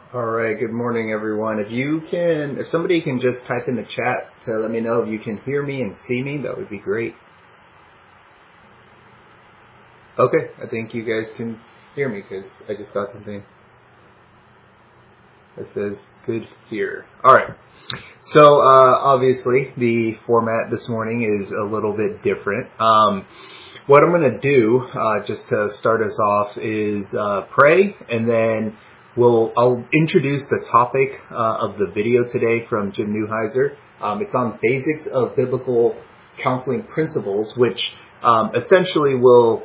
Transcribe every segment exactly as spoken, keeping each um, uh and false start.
All right, good morning, everyone. If you can, if somebody can just type in the chat to let me know if you can hear me and see me, that would be great. Okay, I think you guys can hear me because I just got something that says good here. All right. So, uh, obviously, the format this morning is a little bit different. Um, what I'm going to do, uh, just to start us off, is uh, pray, and then we'll I'll introduce the topic uh, of the video today from Jim Neuheiser. Um, it's on basics of biblical counseling principles, which um, essentially will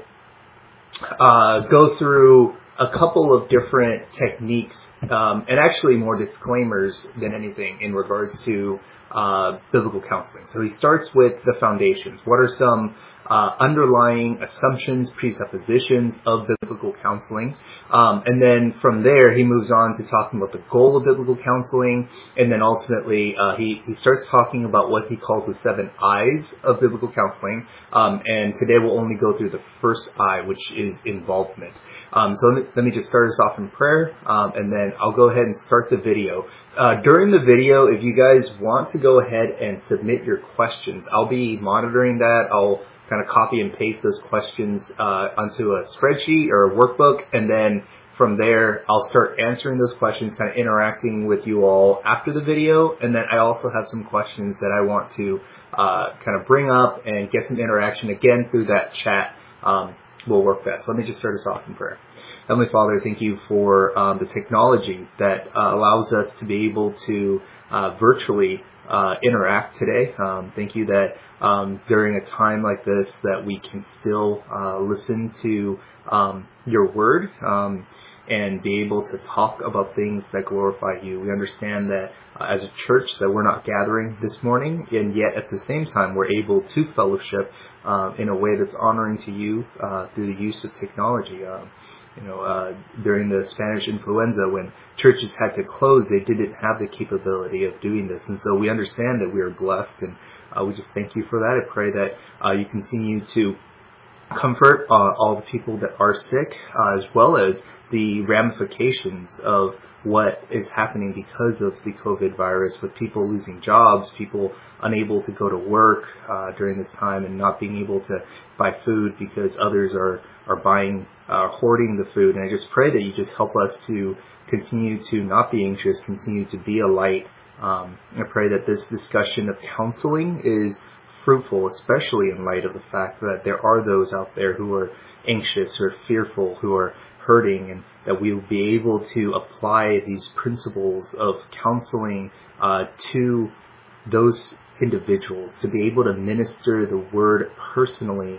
uh, go through a couple of different techniques um, and actually more disclaimers than anything in regards to uh, biblical counseling. So he starts with the foundations. What are some uh, underlying assumptions, presuppositions of biblical counseling? Um, and then from there, he moves on to talking about the goal of biblical counseling. And then ultimately, uh, he, he starts talking about what he calls the seven I's of biblical counseling. Um, and today we'll only go through the first I, which is involvement. Um, so let me, let me just start us off in prayer, um, and then I'll go ahead and start the video. Uh, during the video, if you guys want to go ahead and submit your questions, I'll be monitoring that. I'll kind of copy and paste those questions uh, onto a spreadsheet or a workbook, and then from there, I'll start answering those questions, kind of interacting with you all after the video. And then I also have some questions that I want to uh, kind of bring up and get some interaction again through that chat. Um, will work best. So let me just start us off in prayer. Heavenly Father, thank you for um, the technology that uh, allows us to be able to uh, virtually uh, interact today. Um, thank you that um, during a time like this that we can still uh, listen to um, your word um, and be able to talk about things that glorify you. We understand that uh, as a church that we're not gathering this morning, and yet at the same time we're able to fellowship uh, in a way that's honoring to you uh, through the use of technology. Um, you know, uh, during the Spanish influenza, when churches had to close, they didn't have the capability of doing this. And so we understand that we are blessed, and uh, we just thank you for that. I pray that uh, you continue to comfort uh, all the people that are sick, uh, as well as the ramifications of what is happening because of the COVID virus, with people losing jobs, people unable to go to work uh, during this time and not being able to buy food because others are, are buying, uh, hoarding the food. And I just pray that you just help us to continue to not be anxious, continue to be a light. Um, I pray that this discussion of counseling is fruitful, especially in light of the fact that there are those out there who are anxious, who are fearful, who are hurting, and that we'll be able to apply these principles of counseling uh, to those individuals, to be able to minister the word personally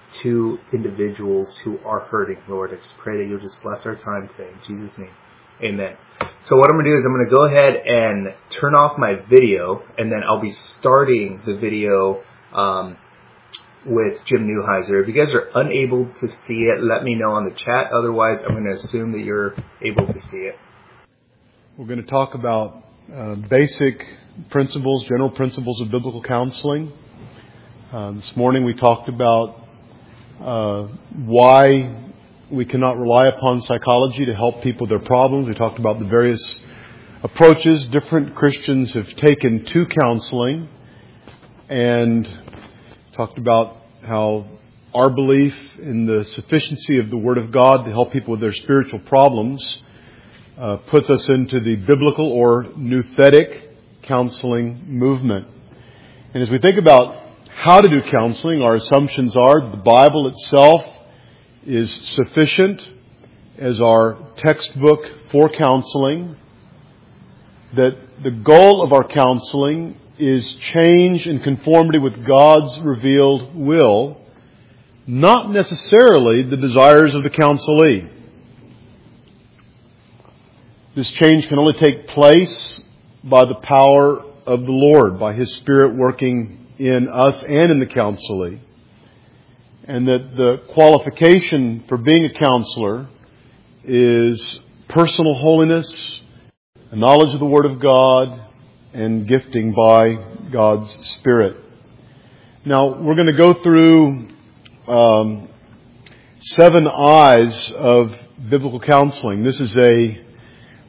to individuals who are hurting. Lord, I just pray that you'll just bless our time today. In Jesus' name, amen. So what I'm going to do is I'm going to go ahead and turn off my video, and then I'll be starting the video um, with Jim Neuheiser. If you guys are unable to see it, let me know on the chat. Otherwise, I'm going to assume that you're able to see it. We're going to talk about uh, basic principles, general principles of biblical counseling. Uh, this morning we talked about uh, why we cannot rely upon psychology to help people with their problems. We talked about the various approaches different Christians have taken to counseling, and talked about how our belief in the sufficiency of the Word of God to help people with their spiritual problems uh, puts us into the biblical or nouthetic counseling movement. And as we think about how to do counseling, our assumptions are the Bible itself is sufficient as our textbook for counseling, that the goal of our counseling is change and conformity with God's revealed will, not necessarily the desires of the counselee. This change can only take place by the power of the Lord, by His Spirit working in us and in the counselee. And that the qualification for being a counselor is personal holiness, a knowledge of the Word of God, and gifting by God's Spirit. Now, we're going to go through um, seven I's of biblical counseling. This is a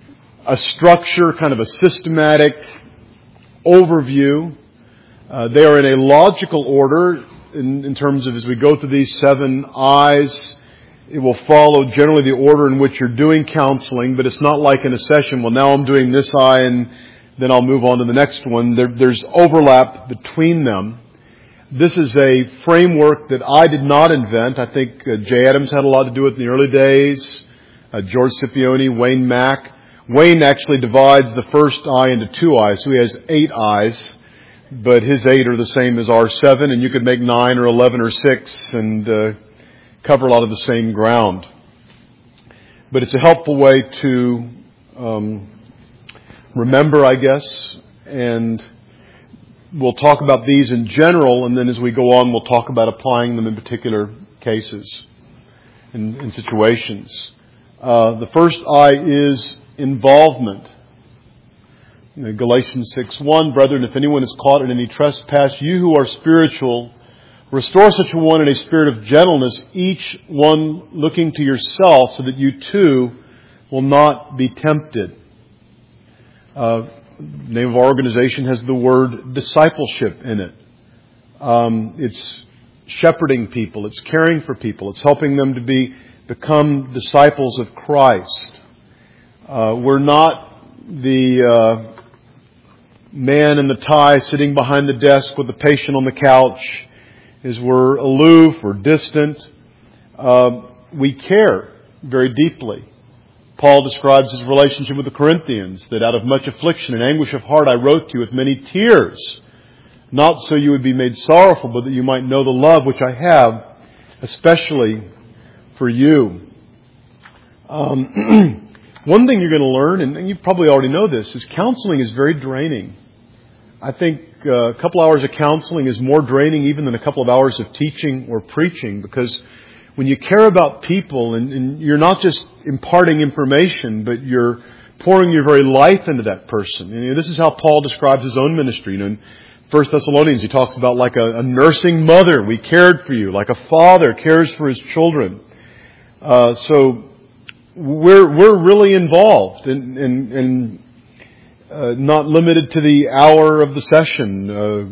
a structure, kind of a systematic overview. Uh, they are in a logical order in, in terms of as we go through these seven I's. It will follow generally the order in which you're doing counseling, but it's not like in a session, well, now I'm doing this I and then I'll move on to the next one. There, there's overlap between them. This is a framework that I did not invent. I think uh, Jay Adams had a lot to do with it in the early days. Uh, George Scipione, Wayne Mack. Wayne actually divides the first I into two I's, so he has eight I's, but his eight are the same as our seven, and you could make nine or eleven or six and uh, cover a lot of the same ground. But it's a helpful way to um, remember, I guess, and we'll talk about these in general, and then as we go on, we'll talk about applying them in particular cases and, and situations. Uh, the first I is involvement. You know, Galatians six one, brethren, if anyone is caught in any trespass, you who are spiritual, restore such a one in a spirit of gentleness, each one looking to yourself, so that you too will not be tempted. Uh, the name of our organization has the word discipleship in it. Um, it's shepherding people. It's caring for people. It's helping them to be become disciples of Christ. Uh, we're not the uh, man in the tie sitting behind the desk with the patient on the couch. As we're aloof or distant, uh, we care very deeply. Paul describes his relationship with the Corinthians, that out of much affliction and anguish of heart I wrote to you with many tears, not so you would be made sorrowful, but that you might know the love which I have, especially for you. Um, one thing you're going to learn, and you probably already know this, is counseling is very draining. I think uh, a couple hours of counseling is more draining even than a couple of hours of teaching or preaching, because when you care about people and, and you're not just imparting information, but you're pouring your very life into that person. And, you know, this is how Paul describes his own ministry. You know, in First Thessalonians, he talks about like a, a nursing mother. We cared for you, like a father cares for his children. Uh, so we're we're really involved in, in, in uh, not limited to the hour of the session. Uh,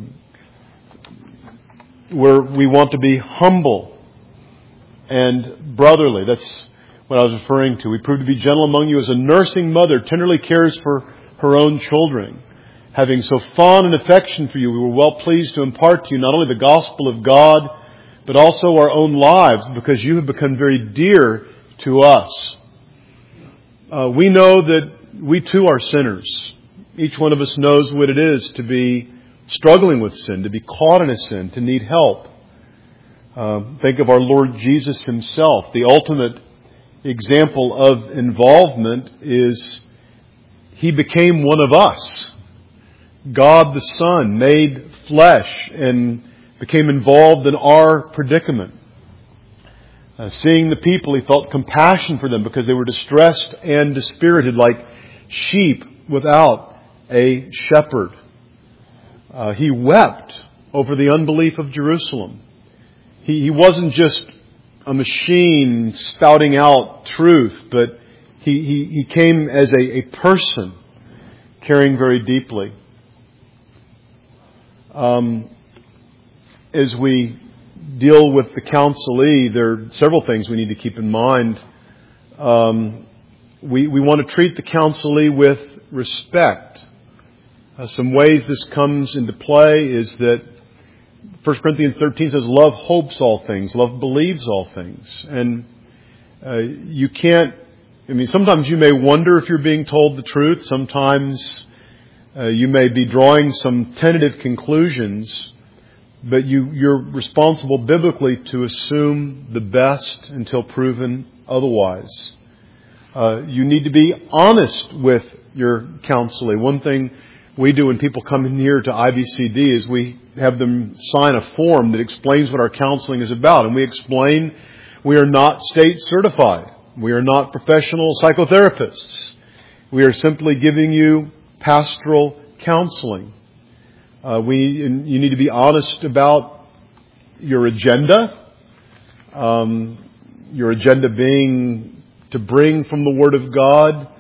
where we want to be humble and brotherly. That's what I was referring to. We prove to be gentle among you as a nursing mother tenderly cares for her own children. Having so fond an affection for you, we were well pleased to impart to you not only the gospel of God, but also our own lives, because you have become very dear to us. Uh, we know that we too are sinners. Each one of us knows what it is to be struggling with sin, to be caught in a sin, to need help. Uh, think of our Lord Jesus Himself. The ultimate example of involvement is He became one of us. God the Son made flesh and became involved in our predicament. Uh, seeing the people, He felt compassion for them because they were distressed and dispirited like sheep without a shepherd. Uh, he wept over the unbelief of Jerusalem. He, he wasn't just a machine spouting out truth, but he, he, he came as a, a person caring very deeply. Um, as we deal with the counselee, there are several things we need to keep in mind. Um, we, we want to treat the counselee with respect. Uh, some ways this comes into play is that First Corinthians thirteen says, love hopes all things, love believes all things. And uh, you can't, I mean, sometimes you may wonder if you're being told the truth. Sometimes uh, you may be drawing some tentative conclusions, but you, you're responsible biblically to assume the best until proven otherwise. Uh, you need to be honest with your counselee. One thing we do when people come in here to I B C D is we have them sign a form that explains what our counseling is about. And we explain we are not state certified. We are not professional psychotherapists. We are simply giving you pastoral counseling. Uh, we and you need to be honest about your agenda. Um, your agenda being to bring from the Word of God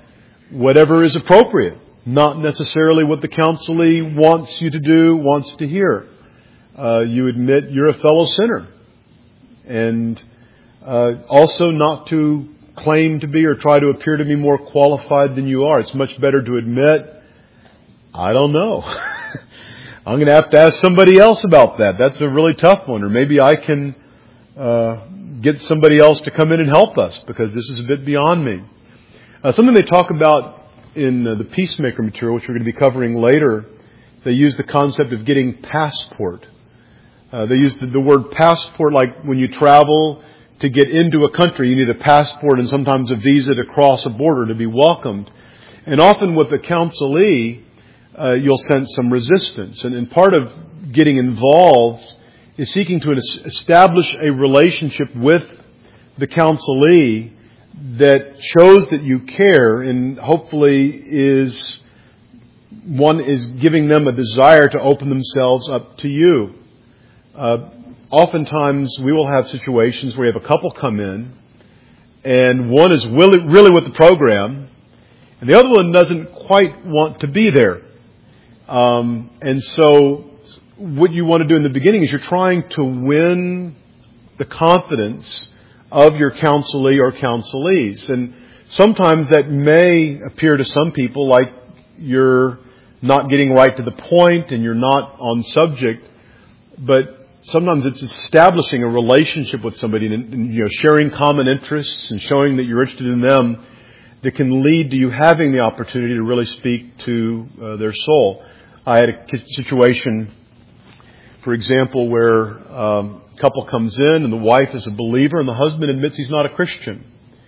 whatever is appropriate, not necessarily what the counselee wants you to do, wants to hear. Uh, you admit you're a fellow sinner. And uh, also not to claim to be or try to appear to be more qualified than you are. It's much better to admit, I don't know. I'm going to have to ask somebody else about that. That's a really tough one. Or maybe I can uh, get somebody else to come in and help us because this is a bit beyond me. Uh, something they talk about in uh, the Peacemaker material, which we're going to be covering later, they use the concept of getting passport. Uh, they use the, the word passport like when you travel to get into a country, you need a passport and sometimes a visa to cross a border to be welcomed. And often with the counselee, uh, you'll sense some resistance. And, and part of getting involved is seeking to establish a relationship with the counselee that shows that you care and hopefully is one is giving them a desire to open themselves up to you. Uh, oftentimes we will have situations where you have a couple come in and one is really, really with the program and the other one doesn't quite want to be there. Um, and so what you want to do in the beginning is you're trying to win the confidence of your counselee or counselees. And sometimes that may appear to some people like you're not getting right to the point and you're not on subject, but sometimes it's establishing a relationship with somebody and, and you know sharing common interests and showing that you're interested in them that can lead to you having the opportunity to really speak to uh, their soul. I had a situation, for example, where um, a couple comes in and the wife is a believer and the husband admits he's not a Christian.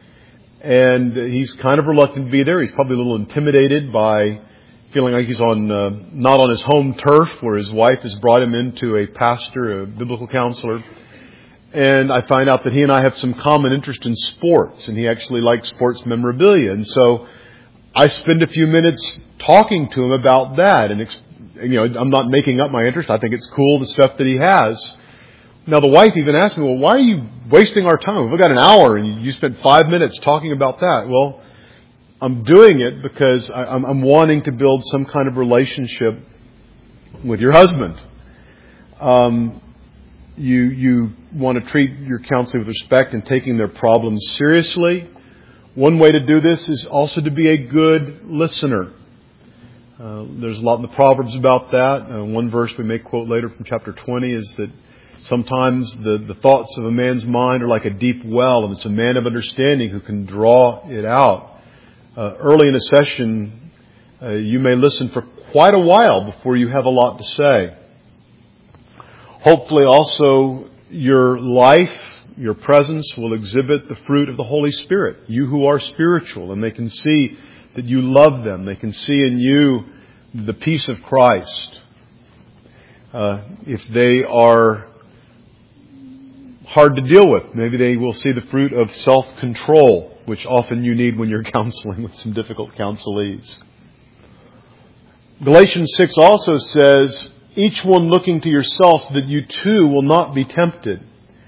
And he's kind of reluctant to be there. He's probably a little intimidated by feeling like he's on uh, not on his home turf where his wife has brought him into a pastor, a biblical counselor. And I find out that he and I have some common interest in sports, and he actually likes sports memorabilia. And so I spend a few minutes talking to him about that. And, you know, I'm not making up my interest. I think it's cool, the stuff that he has. Now, the wife even asked me, well, why are you wasting our time? We've got an hour, and you spent five minutes talking about that. Well, I'm doing it because I'm, I'm wanting to build some kind of relationship with your husband. Um, you you want to treat your counselor with respect and taking their problems seriously. One way to do this is also to be a good listener. Uh, there's a lot in the Proverbs about that. Uh, one verse we may quote later from chapter twenty is that sometimes the, the thoughts of a man's mind are like a deep well, and it's a man of understanding who can draw it out. Uh, early in a session, uh, you may listen for quite a while before you have a lot to say. Hopefully also your life, your presence will exhibit the fruit of the Holy Spirit. You who are spiritual, and they can see that you love them. They can see in you the peace of Christ. Uh, if they are hard to deal with, maybe they will see the fruit of self-control, which often you need when you're counseling with some difficult counselees. Galatians six also says, each one looking to yourself that you too will not be tempted.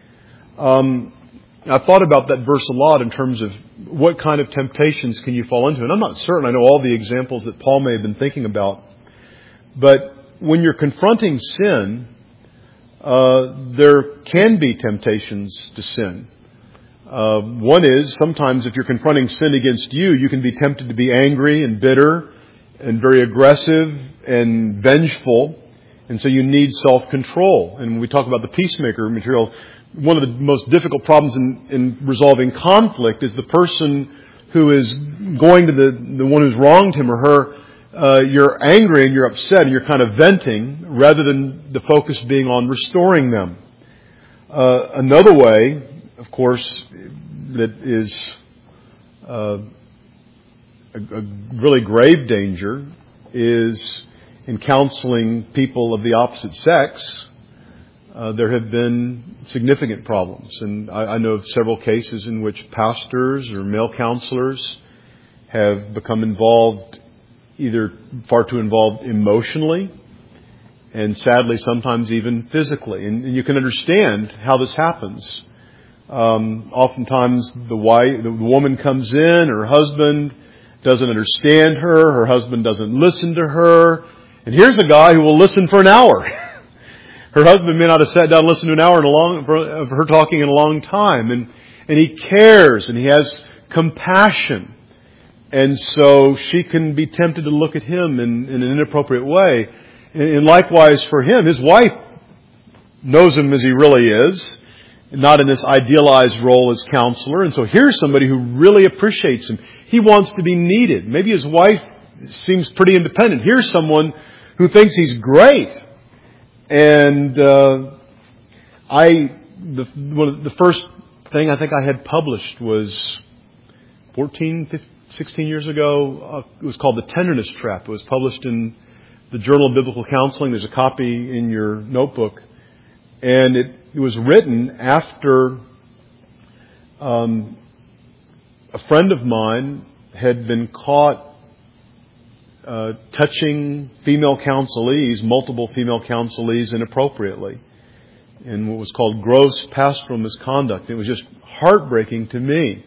Um, I've thought about that verse a lot in terms of what kind of temptations can you fall into. And I'm not certain I know all the examples that Paul may have been thinking about. But when you're confronting sin, uh, there can be temptations to sin. Uh, one is, sometimes if you're confronting sin against you, you can be tempted to be angry and bitter and very aggressive and vengeful. And so you need self-control. And when we talk about the Peacemaker material, one of the most difficult problems in, in resolving conflict is the person who is going to the, the one who's wronged him or her. Uh, you're angry and you're upset and you're kind of venting rather than the focus being on restoring them. Uh, another way, of course, that is uh, a, a really grave danger is in counseling people of the opposite sex. Uh, there have been significant problems. And I, I know of several cases in which pastors or male counselors have become involved, either far too involved emotionally and sadly sometimes even physically. And, and you can understand how this happens. Um, oftentimes the wife, the woman comes in, her husband doesn't understand her. Her husband doesn't listen to her. And here's a guy who will listen for an hour. Her husband may not have sat down and listened to an hour in a long, of her talking in a long time. And, and he cares and he has compassion. And so she can be tempted to look at him in, in an inappropriate way. And, and likewise for him, his wife knows him as he really is, not in this idealized role as counselor. And so here's somebody who really appreciates him. He wants to be needed. Maybe his wife seems pretty independent. Here's someone who thinks he's great. And uh, I, the, one, the first thing I think I had published was fourteen, fifteen, sixteen years ago. Uh, it was called The Tenderness Trap. It was published in the Journal of Biblical Counseling. There's a copy in your notebook. And it, it was written after um, a friend of mine had been caught uh, touching female counselees, multiple female counselees inappropriately, in what was called gross pastoral misconduct. It was just heartbreaking to me.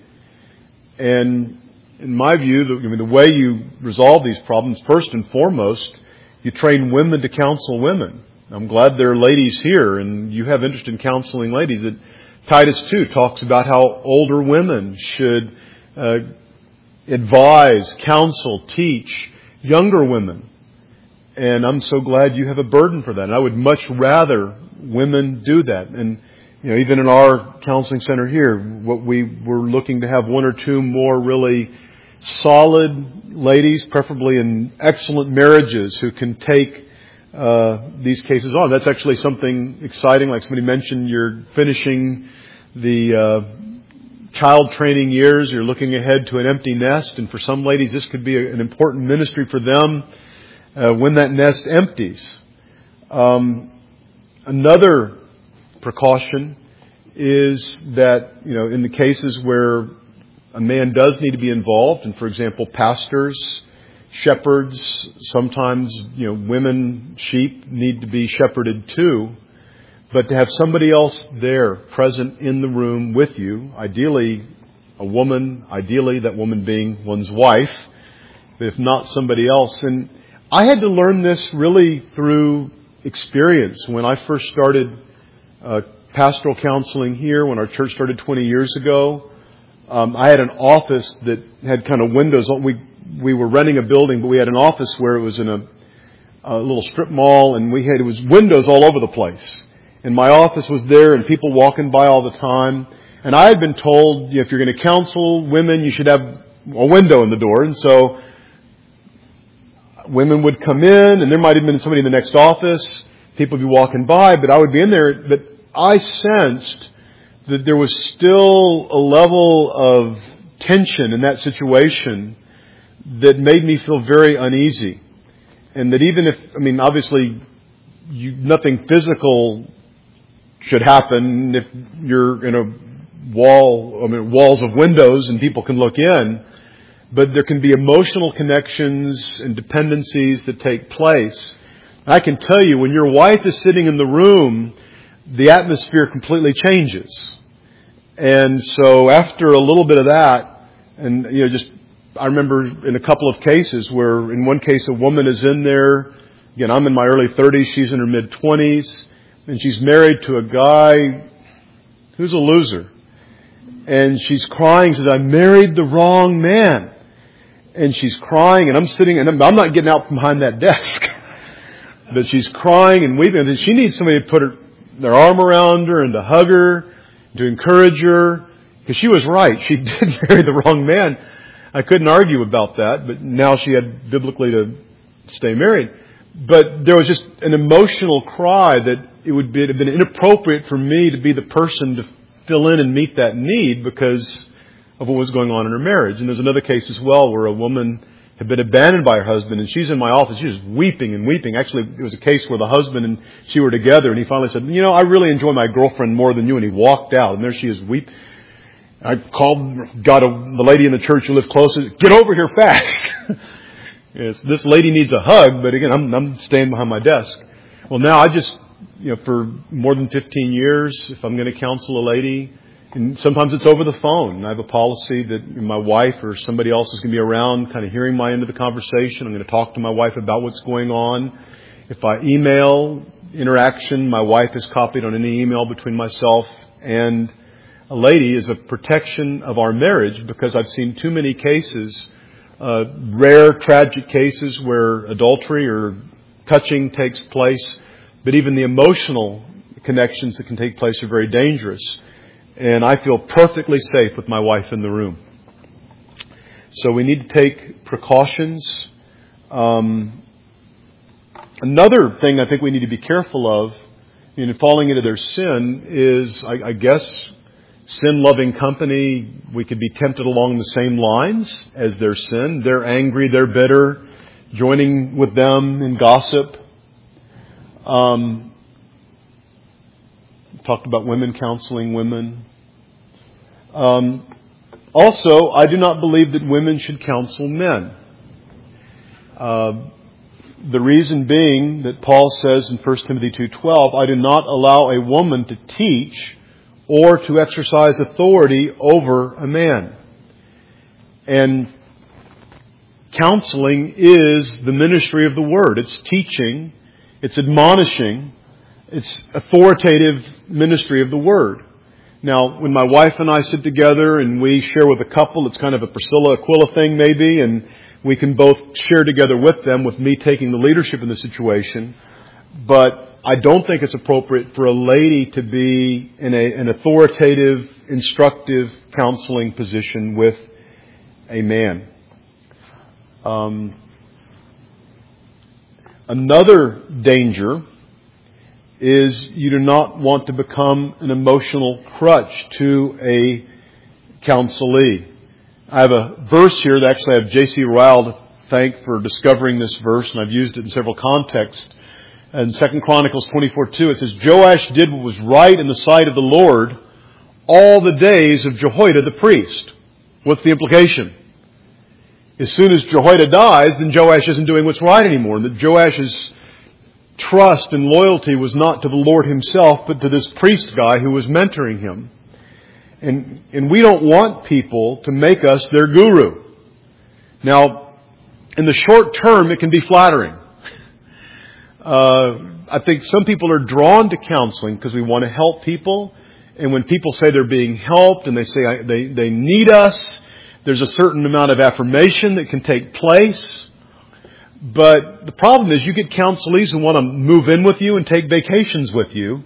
And in my view, the, I mean, the way you resolve these problems, first and foremost, you train women to counsel women. I'm glad there are ladies here, and you have interest in counseling ladies. That Titus two talks about how older women should uh, advise, counsel, teach younger women. And I'm so glad you have a burden for that. And I would much rather women do that. And you know, even in our counseling center here, what we were looking to have one or two more really solid ladies, preferably in excellent marriages, who can take Uh, these cases on. That's actually something exciting. Like somebody mentioned, you're finishing the uh, child training years. You're looking ahead to an empty nest. And for some ladies, this could be a, an important ministry for them uh, when that nest empties. Um, another precaution is that, you know, in the cases where a man does need to be involved, and for example, pastors, shepherds, sometimes, you know, women, sheep need to be shepherded too. But to have somebody else there present in the room with you, ideally a woman, ideally that woman being one's wife, if not somebody else. And I had to learn this really through experience. When I first started uh, pastoral counseling here, when our church started twenty years ago, um, I had an office that had kind of windows. We We were renting a building, but we had an office where it was in a, a little strip mall, and we had, it was windows all over the place. And my office was there, and people walking by all the time. And I had been told, you know, if you're going to counsel women, you should have a window in the door. And so women would come in, and there might have been somebody in the next office. People would be walking by, but I would be in there. But I sensed that there was still a level of tension in that situation that made me feel very uneasy. And that even if, I mean, obviously, you, nothing physical should happen if you're in a wall, I mean, walls of windows and people can look in. But there can be emotional connections and dependencies that take place. I can tell you, when your wife is sitting in the room, the atmosphere completely changes. And so after a little bit of that, and, you know, just I remember in a couple of cases where in one case a woman is in there, again, I'm in my early thirties, she's in her mid-twenties, and she's married to a guy who's a loser. And she's crying, says, I married the wrong man. And she's crying, and I'm sitting, and I'm, I'm not getting out from behind that desk. But she's crying and weeping, and she needs somebody to put her, their arm around her and to hug her, to encourage her, because she was right. She did marry the wrong man. I couldn't argue about that, but now she had biblically to stay married. But there was just an emotional cry that it would be, have been inappropriate for me to be the person to fill in and meet that need because of what was going on in her marriage. And there's another case as well where a woman had been abandoned by her husband, and she's in my office. She was weeping and weeping. Actually, it was a case where the husband and she were together, and he finally said, you know, I really enjoy my girlfriend more than you, and he walked out, and there she is weeping. I called, got a, the lady in the church who lived closer, get over here fast. Yes, this lady needs a hug, but again, I'm, I'm staying behind my desk. Well, now I just, you know, for more than fifteen years, if I'm going to counsel a lady, And sometimes it's over the phone. I have a policy that my wife or somebody else is going to be around kind of hearing my end of the conversation. I'm going to talk to my wife about what's going on. If I email interaction, my wife is copied on any email between myself and a lady is a protection of our marriage, because I've seen too many cases, uh, rare, tragic cases where adultery or touching takes place, but even the emotional connections that can take place are very dangerous. And I feel perfectly safe with my wife in the room. So we need to take precautions. Um, another thing I think we need to be careful of in falling into their sin is, I, I guess, sin-loving company. We could be tempted along the same lines as their sin. They're angry, they're bitter, joining with them in gossip. Um, talked about women counseling women. Um, also, I do not believe that women should counsel men. Uh, the reason being that Paul says in First Timothy two twelve, I do not allow a woman to teach or to exercise authority over a man. And counseling is the ministry of the Word. It's teaching, it's admonishing, it's authoritative ministry of the Word. Now, when my wife and I sit together and we share with a couple, it's kind of a Priscilla Aquila thing maybe, and we can both share together with them, with me taking the leadership in the situation. But I don't think it's appropriate for a lady to be in a, an authoritative, instructive, counseling position with a man. Um, another danger is you do not want to become an emotional crutch to a counselee. I have a verse here that actually I have J C Ryle to thank for discovering this verse, and I've used it in several contexts. In Second Chronicles twenty-four two, it says, Joash did what was right in the sight of the Lord all the days of Jehoiada the priest. What's the implication? As soon as Jehoiada dies, then Joash isn't doing what's right anymore. And that Joash's trust and loyalty was not to the Lord himself, but to this priest guy who was mentoring him. And, and we don't want people to make us their guru. Now, in the short term, it can be flattering. Uh, I think some people are drawn to counseling because we want to help people. And when people say they're being helped and they say they, they need us, there's a certain amount of affirmation that can take place. But the problem is you get counselees who want to move in with you and take vacations with you.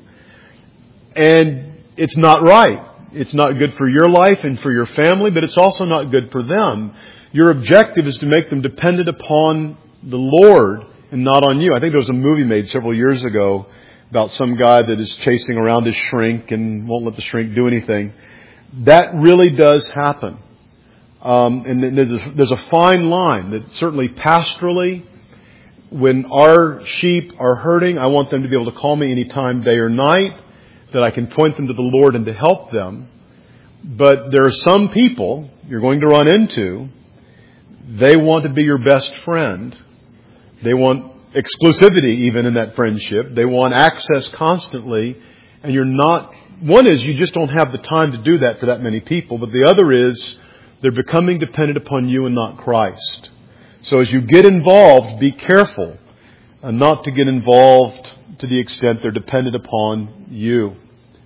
And it's not right. It's not good for your life and for your family, but it's also not good for them. Your objective is to make them dependent upon the Lord and not on you. I think there was a movie made several years ago about some guy that is chasing around his shrink and won't let the shrink do anything. That really does happen. Um, and there's a, there's a fine line that certainly pastorally, when our sheep are hurting, I want them to be able to call me anytime, day or night, that I can point them to the Lord and to help them. But there are some people you're going to run into, they want to be your best friend. They want exclusivity even in that friendship. They want access constantly. And you're not, one is you just don't have the time to do that for that many people. But the other is they're becoming dependent upon you and not Christ. So as you get involved, be careful uh, not to get involved to the extent they're dependent upon you.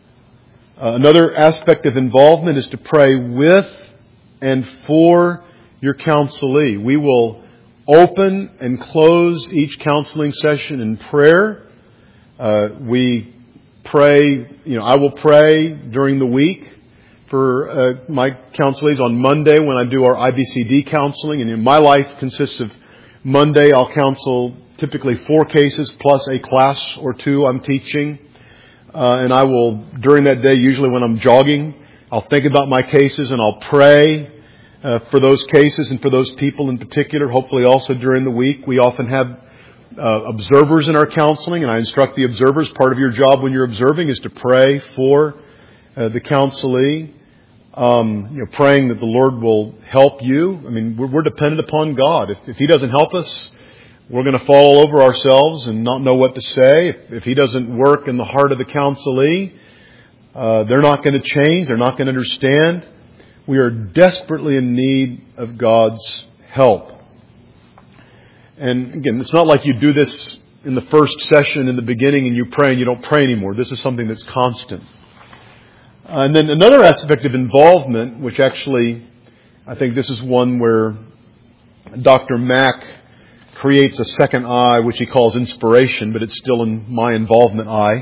Uh, another aspect of involvement is to pray with and for your counselee. We will open and close each counseling session in prayer. Uh, we pray, you know, I will pray during the week for uh, my counselees on Monday when I do our I B C D counseling. And in my life consists of Monday, I'll counsel typically four cases plus a class or two I'm teaching. Uh, and I will, during that day, usually when I'm jogging, I'll think about my cases and I'll pray uh, for those cases and for those people in particular. Hopefully also during the week, we often have uh, observers in our counseling, and I instruct the observers. Part of your job when you're observing is to pray for uh, the counselee. Um, you know, praying that the Lord will help you. I mean, we're, we're dependent upon God. If, if He doesn't help us, we're going to fall all over ourselves and not know what to say. If, if He doesn't work in the heart of the counselee, Uh, they're not going to change. They're not going to understand. We are desperately in need of God's help. And again, it's not like you do this in the first session in the beginning and you pray and you don't pray anymore. This is something that's constant. Uh, and then another aspect of involvement, which actually, I think this is one where Doctor Mack creates a second eye, which he calls inspiration, but it's still in my involvement eye,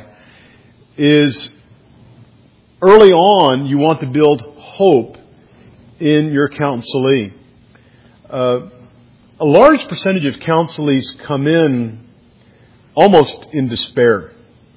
is early on you want to build hope in your counselee. Uh, a large percentage of counselees come in almost in despair.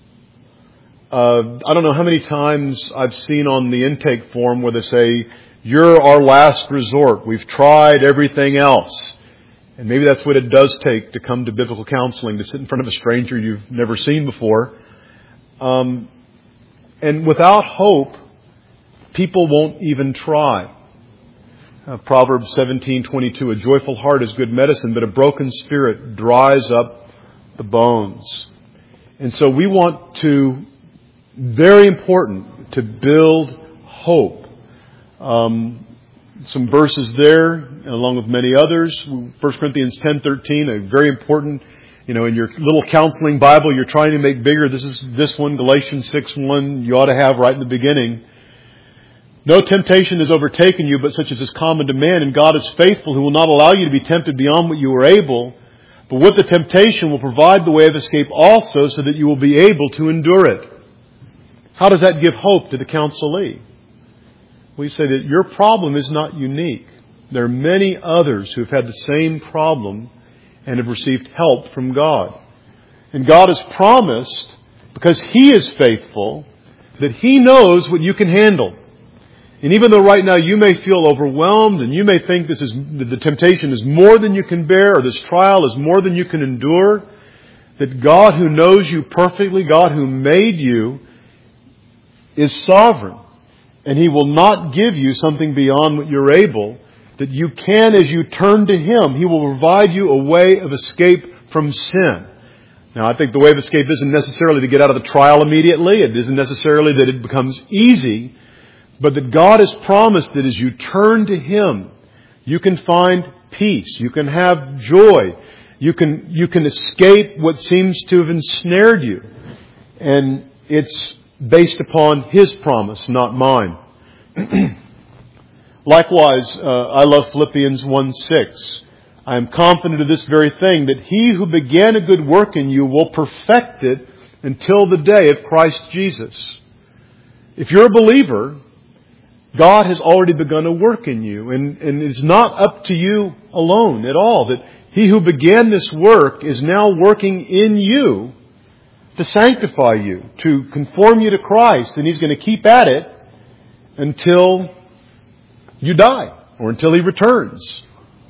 Uh, I don't know how many times I've seen on the intake form where they say, "You're our last resort. We've tried everything else." And maybe that's what it does take to come to biblical counseling, to sit in front of a stranger you've never seen before. Um, and without hope, people won't even try. Uh, Proverbs seventeen twenty-two, "A joyful heart is good medicine, but a broken spirit dries up the bones." And so we want to, very important, to build hope. Um, some verses there, along with many others. First Corinthians ten thirteen, a very important, you know, in your little counseling Bible you're trying to make bigger. This is this one, Galatians six one, you ought to have right in the beginning. "No temptation has overtaken you, but such as is common to man, and God is faithful, who will not allow you to be tempted beyond what you are able, but with the temptation will provide the way of escape also, so that you will be able to endure it." How does that give hope to the counselee? We say that your problem is not unique. There are many others who have had the same problem and have received help from God. And God has promised, because He is faithful, that He knows what you can handle. And even though right now you may feel overwhelmed and you may think this is the temptation is more than you can bear, or this trial is more than you can endure, that God who knows you perfectly, God who made you, is sovereign. And He will not give you something beyond what you're able, that you can, as you turn to Him, He will provide you a way of escape from sin. Now, I think the way of escape isn't necessarily to get out of the trial immediately. It isn't necessarily that it becomes easy. But that God has promised that as you turn to Him, you can find peace. You can have joy. You can, you can escape what seems to have ensnared you. And it's based upon His promise, not mine. Likewise, uh, I love Philippians one six. "I am confident of this very thing, that He who began a good work in you will perfect it until the day of Christ Jesus." If you're a believer, God has already begun a work in you, and, and it's not up to you alone at all. That He who began this work is now working in you to sanctify you, to conform you to Christ, and He's going to keep at it until you die, or until He returns.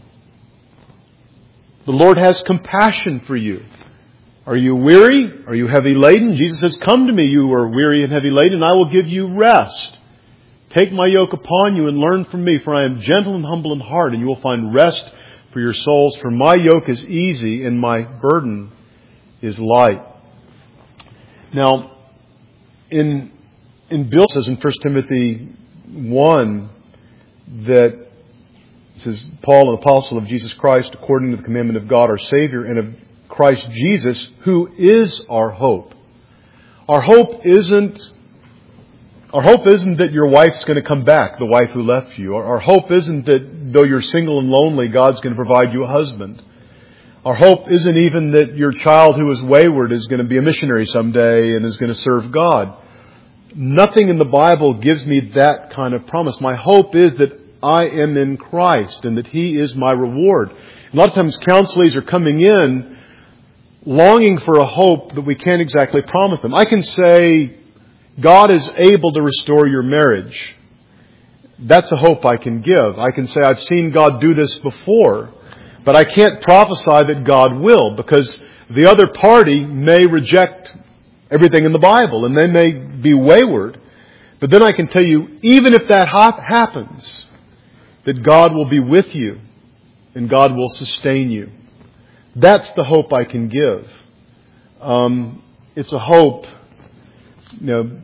The Lord has compassion for you. Are you weary? Are you heavy laden? Jesus says, "Come to me, you who are weary and heavy laden, and I will give you rest. Take my yoke upon you and learn from me, for I am gentle and humble in heart, and you will find rest for your souls. For my yoke is easy and my burden is light." Now, in in Bill says in First Timothy one that it says, "Paul, an apostle of Jesus Christ, according to the commandment of God our Savior, and of Christ Jesus, who is our hope." Our hope isn't Our hope isn't that your wife's going to come back, the wife who left you. Our hope isn't that though you're single and lonely, God's going to provide you a husband. Our hope isn't even that your child who is wayward is going to be a missionary someday and is going to serve God. Nothing in the Bible gives me that kind of promise. My hope is that I am in Christ and that He is my reward. A lot of times counselees are coming in longing for a hope that we can't exactly promise them. I can say, God is able to restore your marriage. That's a hope I can give. I can say, I've seen God do this before, but I can't prophesy that God will, because the other party may reject everything in the Bible and they may be wayward. But then I can tell you, even if that happens, that God will be with you and God will sustain you. That's the hope I can give. Um, it's a hope, you know,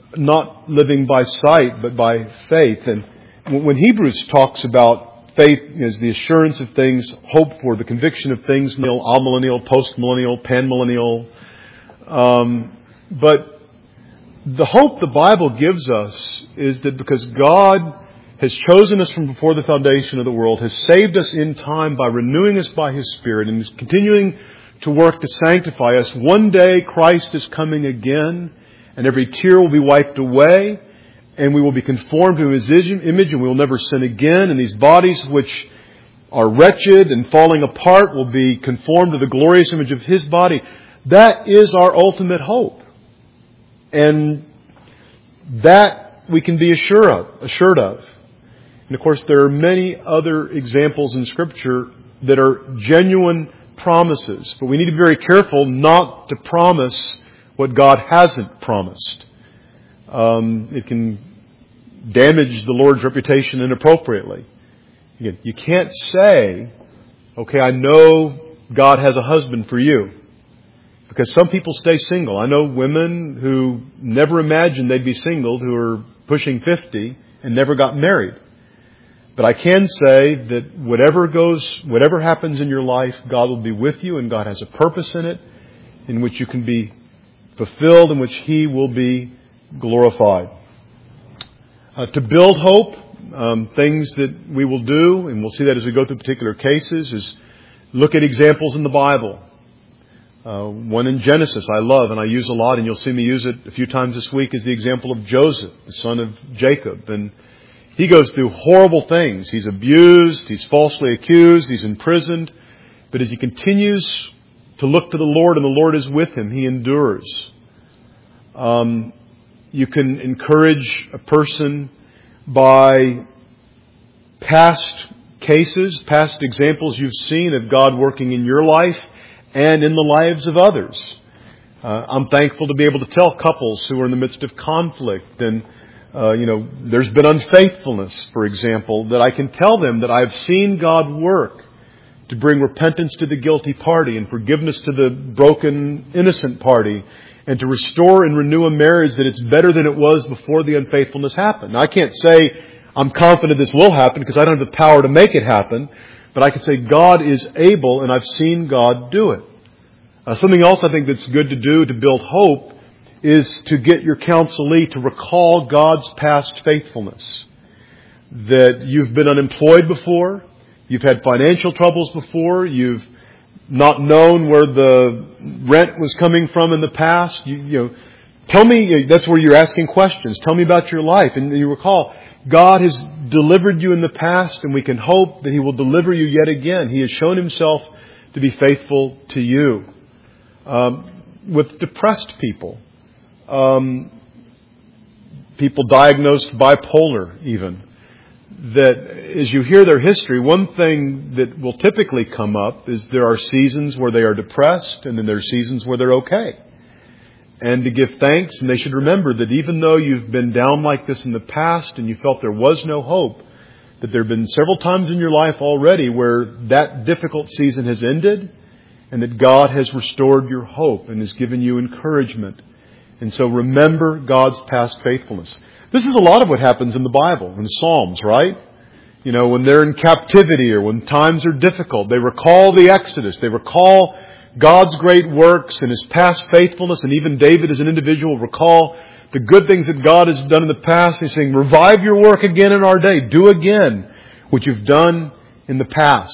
not living by sight, but by faith. And when Hebrews talks about faith as the assurance of things hoped for, the conviction of things, amillennial, postmillennial, panmillennial, um, but the hope the Bible gives us is that because God has chosen us from before the foundation of the world, has saved us in time by renewing us by His Spirit, and is continuing to work to sanctify us, one day Christ is coming again, and every tear will be wiped away, and we will be conformed to His image, and we will never sin again, and these bodies which are wretched and falling apart will be conformed to the glorious image of His body. That is our ultimate hope. And that we can be assured of, assured of. And of course, there are many other examples in Scripture that are genuine promises. But we need to be very careful not to promise what God hasn't promised. Um, it can damage the Lord's reputation inappropriately. Again, you can't say, okay, I know God has a husband for you. Because some people stay single. I know women who never imagined they'd be single, who are pushing fifty and never got married. But I can say that whatever goes, whatever happens in your life, God will be with you, and God has a purpose in it, in which you can be fulfilled, in which He will be glorified. Uh, to build hope, um, things that we will do, and we'll see that as we go through particular cases, is look at examples in the Bible. Uh, one in Genesis I love and I use a lot, and you'll see me use it a few times this week, is the example of Joseph, the son of Jacob. And he goes through horrible things. He's abused, he's falsely accused, he's imprisoned. But as he continues to look to the Lord and the Lord is with him, he endures. Um, you can encourage a person by past cases, past examples you've seen of God working in your life and in the lives of others. Uh, I'm thankful to be able to tell couples who are in the midst of conflict and, uh, you know, there's been unfaithfulness, for example, that I can tell them that I've seen God work to bring repentance to the guilty party and forgiveness to the broken, innocent party, and to restore and renew a marriage that it's better than it was before the unfaithfulness happened. Now, I can't say I'm confident this will happen because I don't have the power to make it happen. But I can say God is able, and I've seen God do it. Uh, something else I think that's good to do to build hope is to get your counselee to recall God's past faithfulness. That you've been unemployed before, you've had financial troubles before, you've not known where the rent was coming from in the past. You, you know, tell me, that's where you're asking questions. Tell me about your life. And you recall, God has delivered you in the past, and we can hope that He will deliver you yet again. He has shown Himself to be faithful to you. Um, with depressed people, um, people diagnosed bipolar even, that as you hear their history, one thing that will typically come up is there are seasons where they are depressed, and then there are seasons where they're okay. And to give thanks, and they should remember that even though you've been down like this in the past and you felt there was no hope, that there have been several times in your life already where that difficult season has ended, and that God has restored your hope and has given you encouragement. And so remember God's past faithfulness. This is a lot of what happens in the Bible, in the Psalms, right? You know, when they're in captivity or when times are difficult, they recall the Exodus, they recall God's great works and His past faithfulness, and even David as an individual recall the good things that God has done in the past. He's saying, revive your work again in our day. Do again what you've done in the past.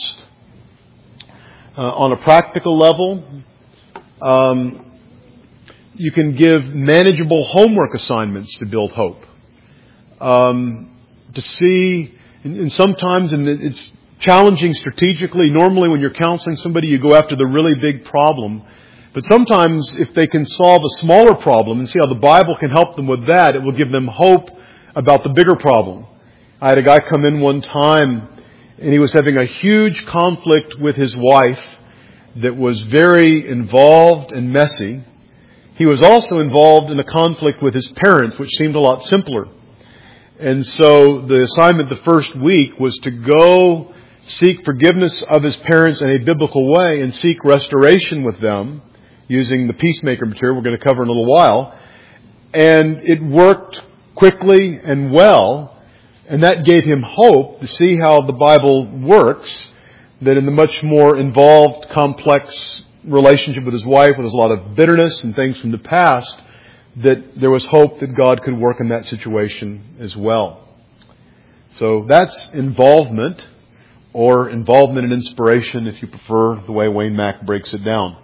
Uh, on a practical level, um, you can give manageable homework assignments to build hope. Um, to see, and, and sometimes, and it's challenging strategically. Normally when you're counseling somebody, you go after the really big problem. But sometimes if they can solve a smaller problem and see how the Bible can help them with that, it will give them hope about the bigger problem. I had a guy come in one time, and he was having a huge conflict with his wife that was very involved and messy. He was also involved in a conflict with his parents, which seemed a lot simpler. And so the assignment the first week was to go seek forgiveness of his parents in a biblical way and seek restoration with them using the peacemaker material we're going to cover in a little while. And it worked quickly and well, and that gave him hope to see how the Bible works, that in the much more involved, complex relationship with his wife, with a lot of bitterness and things from the past, that there was hope that God could work in that situation as well. So that's involvement, or involvement and inspiration, if you prefer the way Wayne Mack breaks it down.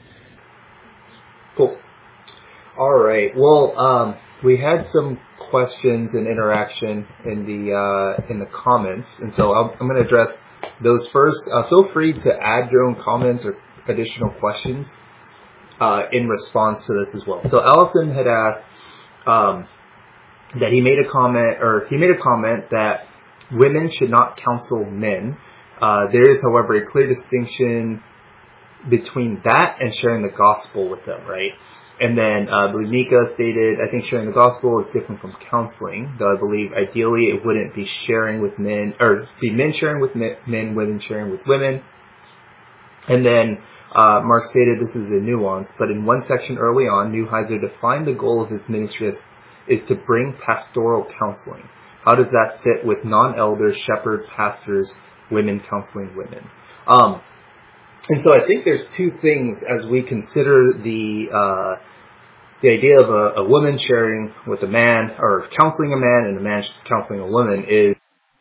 Cool. All right. Well, um, we had some questions and interaction in the uh, in the comments, and so I'm, I'm going to address those first. Uh, feel free to add your own comments or additional questions uh, in response to this as well. So Allison had asked um, that he made a comment, or he made a comment that women should not counsel men. Uh, there is, however, a clear distinction between that and sharing the gospel with them, right? And then uh, I believe Nika stated, I think sharing the gospel is different from counseling, though I believe ideally it wouldn't be sharing with men, or be men sharing with men, men women sharing with women. And then uh, Mark stated this is a nuance, but in one section early on, Neuheiser defined the goal of his ministry as, is to bring pastoral counseling. How does that fit with non-elders, shepherds, pastors, women counseling women? Um, and so I think there's two things as we consider the uh, the idea of a, a woman sharing with a man, or counseling a man and a man counseling a woman is...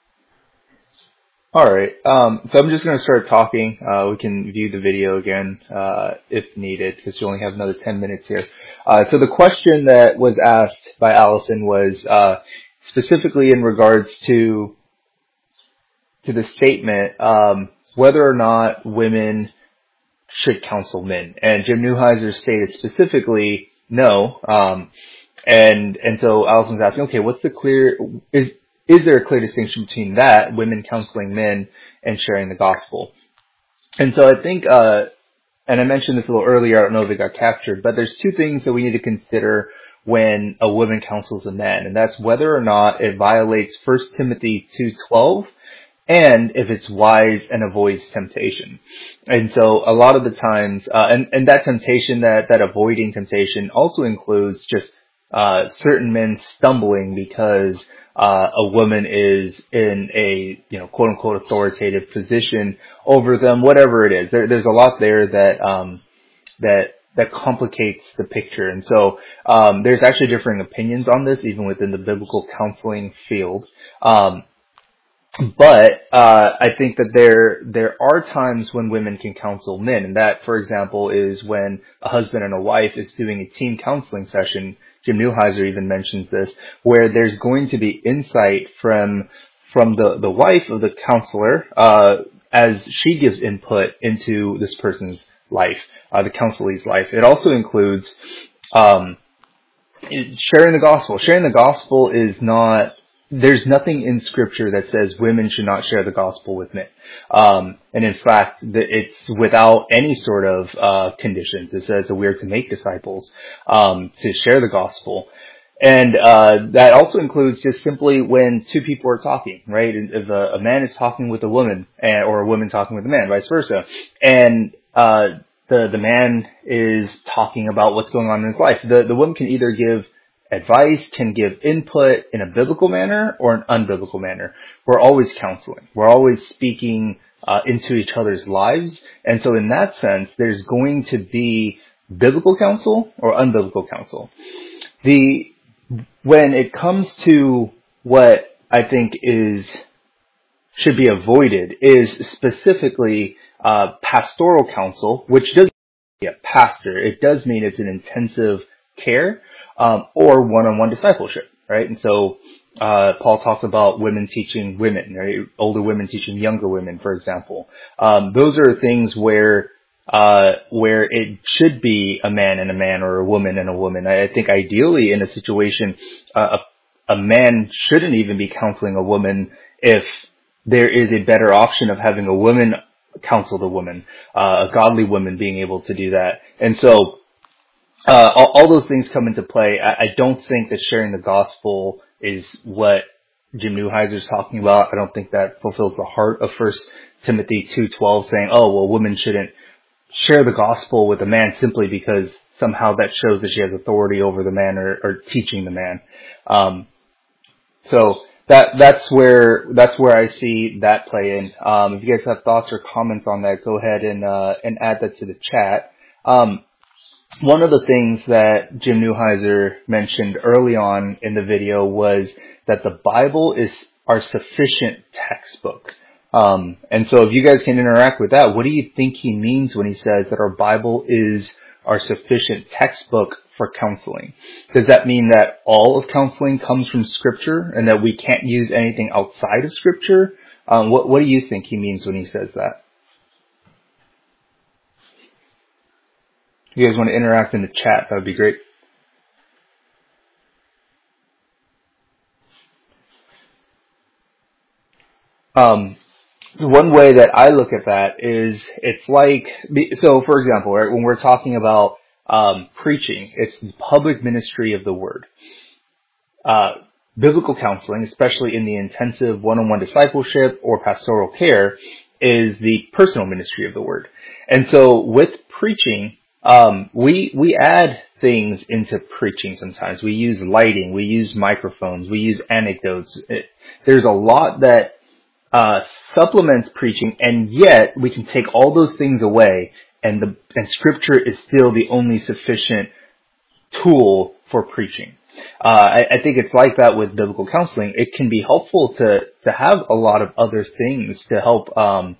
All right, um, so I'm just going to start talking. Uh, we can view the video again uh, if needed, because you only have another ten minutes here. Uh, so the question that was asked by Allison was uh, specifically in regards to to the statement um, whether or not women should counsel men. And Jim Neuheiser stated specifically no. Um, and and so Allison's asking, okay, what's the clear... is Is there a clear distinction between that, women counseling men, and sharing the gospel? And so I think, uh, and I mentioned this a little earlier, I don't know if it got captured, but there's two things that we need to consider when a woman counsels a man, and that's whether or not it violates First Timothy two twelve, and if it's wise and avoids temptation. And so a lot of the times, uh, and, and that temptation, that, that avoiding temptation also includes just uh, certain men stumbling because Uh, a woman is in a, you know, quote unquote authoritative position over them, whatever it is. There, there's a lot there that, um, that, that complicates the picture. And so, um, there's actually differing opinions on this, even within the biblical counseling field. Um, but, uh, I think that there, there are times when women can counsel men. And that, for example, is when a husband and a wife is doing a team counseling session. Jim Neuheiser even mentions this, where there's going to be insight from from the, the wife of the counselor uh, as she gives input into this person's life, uh, the counselee's life. It also includes um, sharing the gospel. Sharing the gospel is not... There's nothing in Scripture that says women should not share the gospel with men. Um, and in fact, it's without any sort of uh, conditions. It says that we are to make disciples, um, to share the gospel. And uh, that also includes just simply when two people are talking, right? If a, a man is talking with a woman, and, or a woman talking with a man, vice versa. And uh, the the man is talking about what's going on in his life. The, the woman can either give advice, can give input in a biblical manner or an unbiblical manner. We're always counseling. We're always speaking uh, into each other's lives. And so in that sense, there's going to be biblical counsel or unbiblical counsel. The, when it comes to what I think is, should be avoided is specifically uh, pastoral counsel, which doesn't mean a pastor. It does mean it's an intensive care. Um, or one-on-one discipleship, right? And so, uh, Paul talks about women teaching women, right? Older women teaching younger women, for example. Um, those are things where, uh, where it should be a man and a man, or a woman and a woman. I think ideally in a situation, uh, a, a man shouldn't even be counseling a woman if there is a better option of having a woman counsel the woman, uh, a godly woman being able to do that. And so, Uh, all, all those things come into play. I, I don't think that sharing the gospel is what Jim Neuheiser is talking about. I don't think that fulfills the heart of First Timothy two twelve, saying, oh, well, women shouldn't share the gospel with a man simply because somehow that shows that she has authority over the man or, or teaching the man. Um, so that that's where that's where I see that play in. Um, if you guys have thoughts or comments on that, go ahead and uh, and add that to the chat. Um, one of the things that Jim Neuheiser mentioned early on in the video was that the Bible is our sufficient textbook. Um, and so if you guys can interact with that, what do you think he means when he says that our Bible is our sufficient textbook for counseling? Does that mean that all of counseling comes from Scripture and that we can't use anything outside of Scripture? Um, what, what do you think he means when he says that? If you guys want to interact in the chat, that would be great. Um, so one way that I look at that is it's like, so for example, right, when we're talking about um, preaching, it's the public ministry of the word. Uh, biblical counseling, especially in the intensive one-on-one discipleship or pastoral care, is the personal ministry of the word. And so with preaching, um, we we add things into preaching sometimes. We use lighting, we use microphones, we use anecdotes. It, there's a lot that uh supplements preaching, and yet we can take all those things away, and the and Scripture is still the only sufficient tool for preaching. Uh, I, I think it's like that with biblical counseling. It can be helpful to, to have a lot of other things to help um,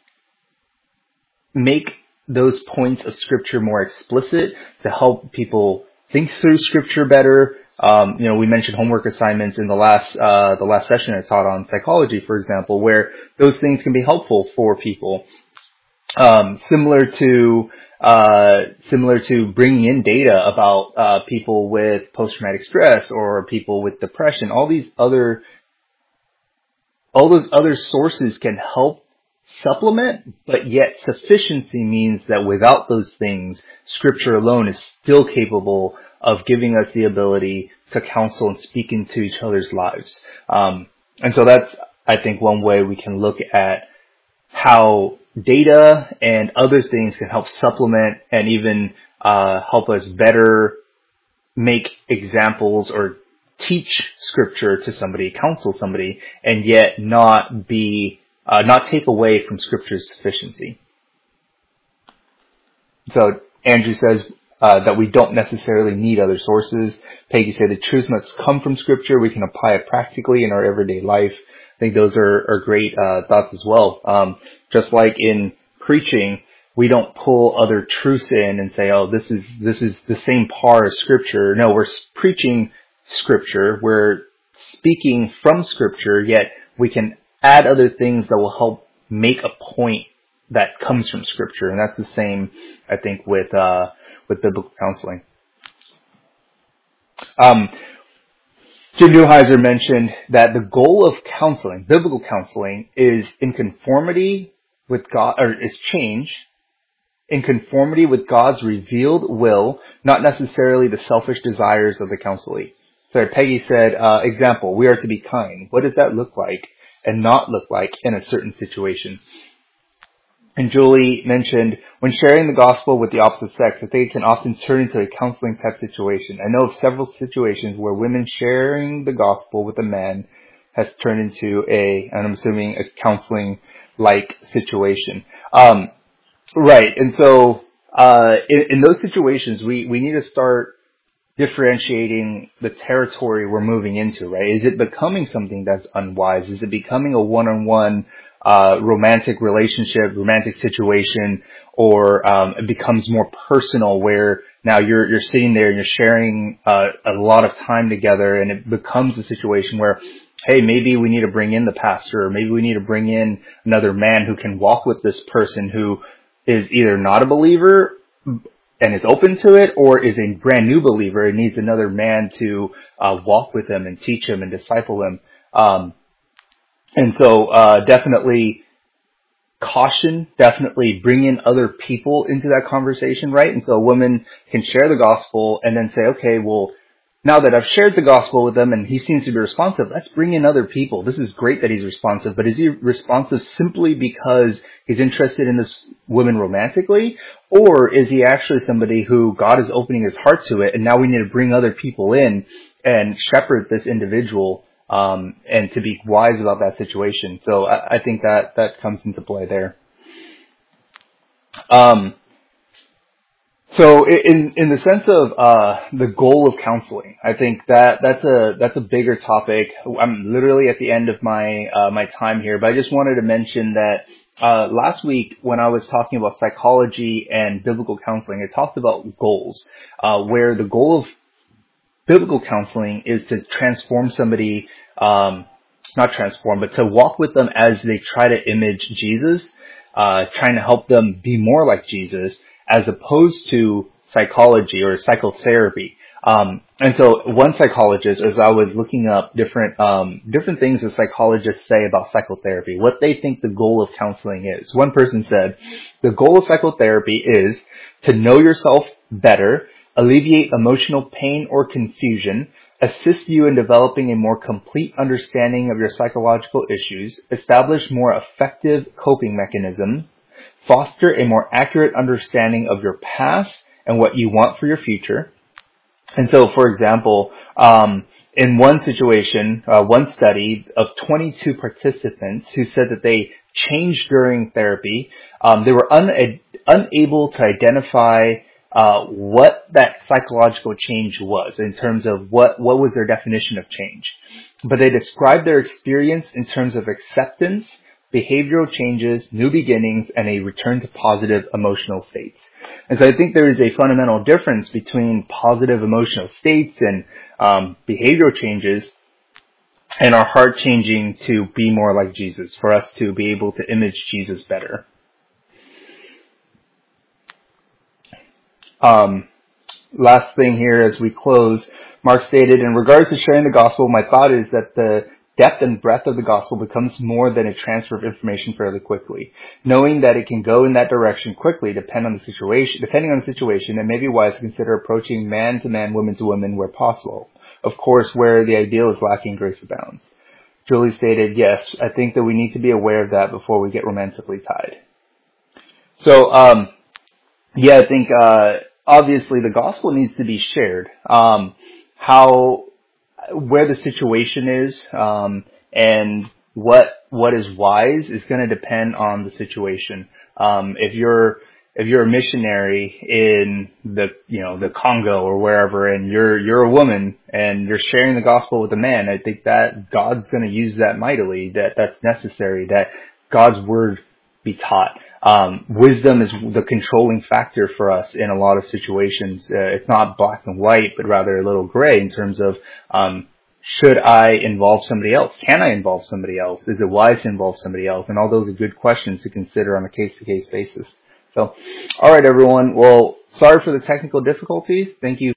make those points of Scripture more explicit, to help people think through Scripture better. Um, you know, we mentioned homework assignments in the last uh, the last session I taught on psychology, for example, where those things can be helpful for people. Um, similar to uh, similar to bringing in data about uh, people with post-traumatic stress or people with depression. All these other, all those other sources can help supplement, but yet sufficiency means that without those things, Scripture alone is still capable of giving us the ability to counsel and speak into each other's lives. Um, and so that's, I think, one way we can look at how data and other things can help supplement and even uh, help us better make examples or teach Scripture to somebody, counsel somebody, and yet not be uh, not take away from Scripture's sufficiency. So Andrew says uh, that we don't necessarily need other sources. Peggy said the truth must come from Scripture. We can apply it practically in our everyday life. I think those are, are great uh, thoughts as well. Um, just like in preaching, we don't pull other truths in and say, "Oh, this is this is the same part as Scripture." No, we're preaching Scripture. We're speaking from Scripture. Yet we can add other things that will help make a point that comes from Scripture, and that's the same, I think, with uh, with biblical counseling. Um, Jim Neuheiser mentioned that the goal of counseling, biblical counseling, is in conformity with God, or is change in conformity with God's revealed will, not necessarily the selfish desires of the counselee. So Peggy said, uh, example, we are to be kind. What does that look like and not look like in a certain situation? And Julie mentioned, when sharing the gospel with the opposite sex, I think it can often turn into a counseling type situation. I know of several situations where women sharing the gospel with a man has turned into a, and I'm assuming a counseling-like situation. Um, right. And so, uh, in, in those situations, we, we need to start differentiating the territory we're moving into, right? Is it becoming something that's unwise? Is it becoming a one-on-one Uh, romantic relationship, romantic situation, or um, it becomes more personal where now you're you're sitting there and you're sharing uh, a lot of time together, and it becomes a situation where, hey, maybe we need to bring in the pastor, or maybe we need to bring in another man who can walk with this person who is either not a believer and is open to it, or is a brand new believer and needs another man to uh, walk with him and teach him and disciple him. Um, And so, uh, definitely caution, definitely bring in other people into that conversation, right? And so a woman can share the gospel and then say, okay, well, now that I've shared the gospel with him and he seems to be responsive, let's bring in other people. This is great that he's responsive, but is he responsive simply because he's interested in this woman romantically? Or is he actually somebody who God is opening his heart to it, and now we need to bring other people in and shepherd this individual um, and to be wise about that situation? So I, I think that that comes into play there. Um, so in in the sense of uh, the goal of counseling, I think that that's a that's a bigger topic. I'm literally at the end of my uh, my time here, but I just wanted to mention that uh, last week when I was talking about psychology and biblical counseling, I talked about goals, uh, where the goal of biblical counseling is to transform somebody, um, not transform, but to walk with them as they try to image Jesus, uh, trying to help them be more like Jesus, as opposed to psychology or psychotherapy. Um, and so one psychologist, as I was looking up different, um, different things that psychologists say about psychotherapy, what they think the goal of counseling is. One person said, the goal of psychotherapy is to know yourself better, alleviate emotional pain or confusion, assist you in developing a more complete understanding of your psychological issues, establish more effective coping mechanisms, foster a more accurate understanding of your past and what you want for your future. And so, for example, um, in one situation, uh, one study of twenty-two participants who said that they changed during therapy, um, they were un- unable to identify uh, what that psychological change was in terms of what, what was their definition of change. But they described their experience in terms of acceptance, behavioral changes, new beginnings, and a return to positive emotional states. And so I think there is a fundamental difference between positive emotional states and um, behavioral changes and our heart changing to be more like Jesus, for us to be able to image Jesus better. Um, last thing here as we close, Mark stated, in regards to sharing the gospel, my thought is that the depth and breadth of the gospel becomes more than a transfer of information fairly quickly. Knowing that it can go in that direction quickly depend on the situation, depending on the situation, it may be wise to consider approaching man to man, woman to woman where possible. Of course, where the ideal is lacking, grace abounds. Julie stated, yes, I think that we need to be aware of that before we get romantically tied. So, um, yeah, I think, uh, obviously the gospel needs to be shared. Um, how, where the situation is, um, and what, what is wise is going to depend on the situation. Um, if you're, if you're a missionary in the, you know, the Congo or wherever, and you're, you're a woman and you're sharing the gospel with a man, I think that God's going to use that mightily, that that's necessary, that God's word be taught. Um, wisdom is the controlling factor for us in a lot of situations. Uh, it's not black and white, but rather a little gray in terms of, um, should I involve somebody else? Can I involve somebody else? Is it wise to involve somebody else? And all those are good questions to consider on a case-to-case basis. So, all right, everyone. Well, sorry for the technical difficulties. Thank you.